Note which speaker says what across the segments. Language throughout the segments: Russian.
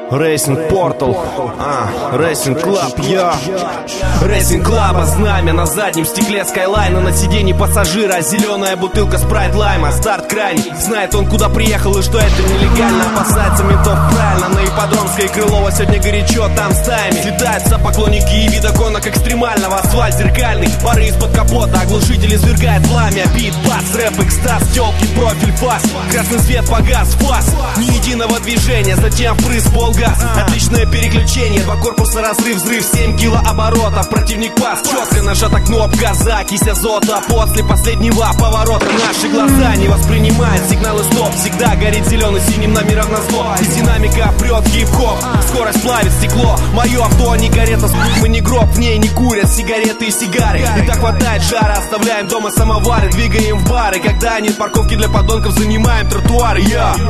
Speaker 1: Racing Portal, Racing Club, я Racing Club, знамя на заднем стекле Скайлайна, на сиденье пассажира зеленая бутылка спрайт лайма. Старт крайний, знает он куда приехал и что это нелегально. Опасается ментов правильно, на Ипподромской и Крылова сегодня горячо, там стаями слетаются поклонники и видоконок экстремального. Асфальт зеркальный, пары из-под капота, оглушитель извергает пламя. Бит, бас, рэп, экстаз, тёлки, профиль, фас. Красный свет погас, фас, ни единого движения, затем впрыск, полгаз. Отличное переключение, два корпуса, разрыв, взрыв, 7 килооборотов. Противник пас, четко нажата кнопка, закись азота. После последнего поворота наши глаза не воспринимают сигналы стоп. Всегда горит зеленый синим номером на зло. Из динамика прет хип-хоп, скорость плавит стекло. Мое авто не карета, мы не гроб, в ней не курят сигареты и сигары. И так хватает жара, оставляем дома самовары, двигаем в бары. Когда нет парковки для подонков, занимаем тротуары.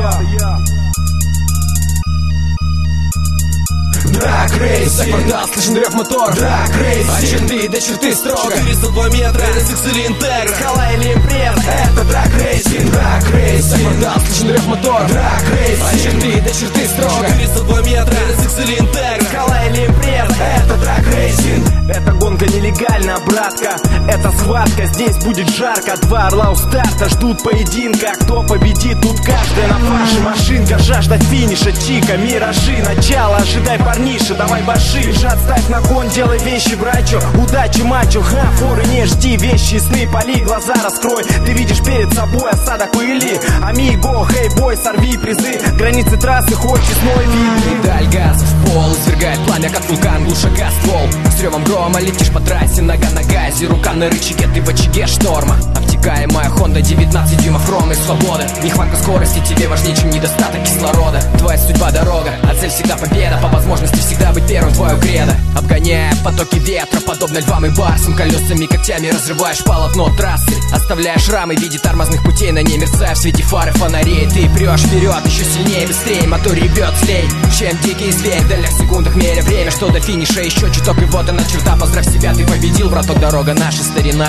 Speaker 2: Драг рейс, за квартал слышен рев мотор. Драг рейс, от черты до черты строго.
Speaker 1: 402 метра, NSX или Интегра,
Speaker 2: Скала или импреза, это драг рейсинг. Драг рейс, за квартал слышен рев мотор. Драг рейс, от черты до черты строго.
Speaker 1: 402 метра, NSX или Интегра,
Speaker 2: Скала или импреза, это драг рейсинг.
Speaker 1: эта гонка нелегальна, братка, это схватка, здесь будет жарко. Два орла у старта ждут поединка. Кто победит, тут каждая на фарше машинка. Жажда финиша, чика, миражи, начало. Ожидай, парниша, давай баши. Бежат, ставь на кон, делай вещи, брачо. Удачи, мачо, форы не жди. Вещи, сны, поли, глаза раскрой. Ты видишь перед собой осадок пыли. Амиго, хей, бой, сорви призы. Границы трассы, хоть честной вид.
Speaker 2: Педаль газа в пол, извергает пламя, как вулкан, глушака ствол. С ревом грома летишь по трассе, нога на газе, рука на рычаге, ты в очаге шторма. Обтекаемая Honda, 19 дюймов ровной свободы. Нехватка скорости тебе важнее, чем недостаток кислорода. Твоя судьба дорога, а цель всегда победа. По возможности всегда быть первым, твое кредо. Обгоняя потоки ветра, подобно львам и барсам. Колесами, когтями разрываешь полотно трассы. Оставляя шрамы в виде тормозных путей. На ней мерцая в свете фары фонарей. Ты прешь вперед, еще сильнее, быстрее. Мотор ревет злей, чем дикий зверь. В дальних секундах меря время, что до финиша еще чуток. И вот она черта, поздравь себя, ты победил, браток, дорога наша старина.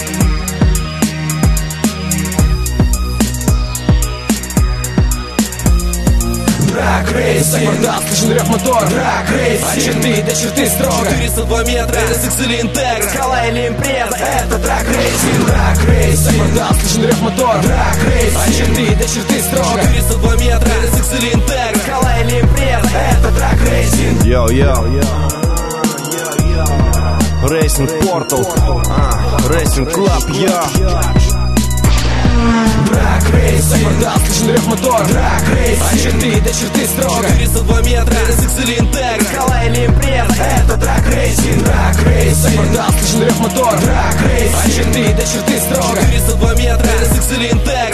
Speaker 2: Драг рейс, за квартал слышен рев мотор. Драг рейс, от черты до черты строго.
Speaker 1: 402 метра, NSX или Интегра,
Speaker 2: Скала или импреза, это драг рейсинг. Драг рейс, за квартал слышен рев мотор. Драг рейс, от черты до черты строго.
Speaker 1: 402 метра, NSX или Интегра,
Speaker 2: Скала или импреза, это драг рейсинг.
Speaker 1: Racing Portal, Racing Club,
Speaker 2: Драг рейс, за квартал слышен рев мотор. Драг рейс, от черты до черты строго.
Speaker 1: 402 метра, NSX или Интегра,
Speaker 2: Скала или импреза, это драг рейсинг. Драг рейс, за квартал слышен рев мотор. Драг рейс, от черты до черты строго.
Speaker 1: 402 метра, NSX или Интегра.